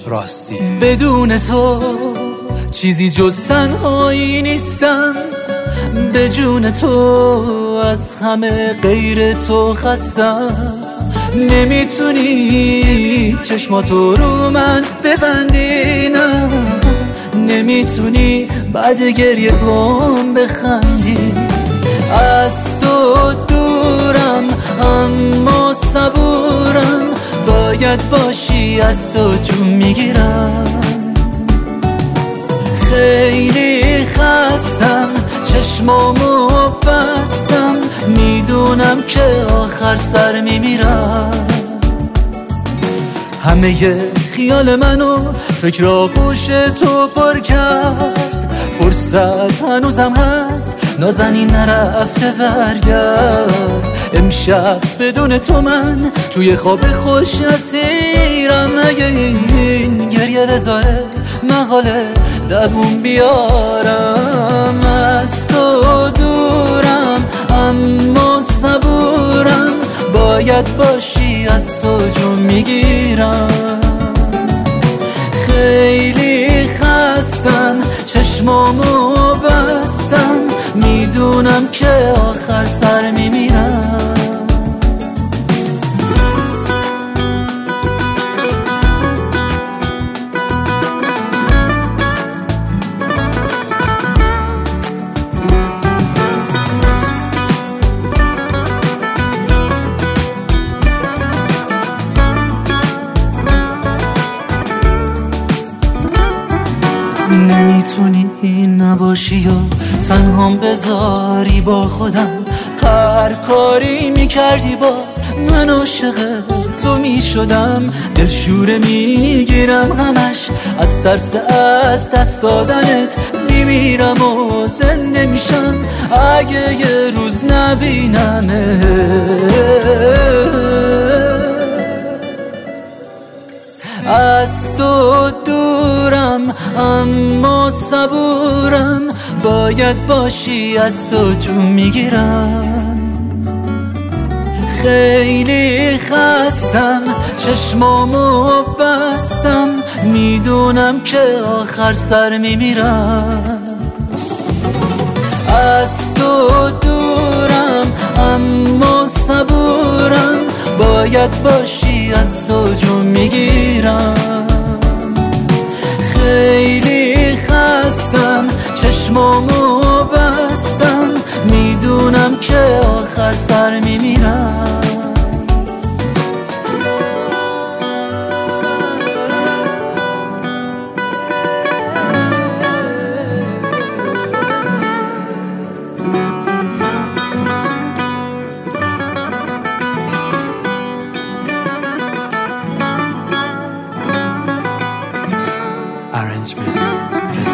راستی. بدون تو چیزی جز تنهایی نیستم، به جون تو از همه غیر تو خستم. نمیتونی چشماتو رو من ببندی، نه نمیتونی بعد گریه کن بخندی. از تو دورم اما صبورم، باید باشی از تو جون میگیرم. خیلی خستم چشمامو بستم، میدونم که آخر سر میمیرم. همه خیال منو فکر آغوش تو پر کرد، فرصت هنوزم هست نازنین نرفته برگرد. امشب بدون تو من توی خواب خوش اسیرم، اگه این گریه بذاره مقاله دووم بیارم. از تو دورم اما صبورم، باید باشی از تو جون میگیرم. خیلی خستم چشمامو بستم، میدونم که آخر سر میمیرم. نمیتونی نباشی و تنهام بذاری با خودم، هر کاری میکردی باز من عاشق تو میشدم. دلشوره میگیرم همش از ترس از دست دادنت، میمیرم و زنده میشم اگه یه روز نبینمت. از تو دورم اما صبورم، باید باشی از تو جون میگیرم. خیلی خستم چشمامو بستم، میدونم که آخر سر میمیرم. از تو دورم اما صبورم، باید باشی از تو جون میگیرم. خیلی خستم چشمامو بستم، میدونم که آخر سر میمیرم. Arrangement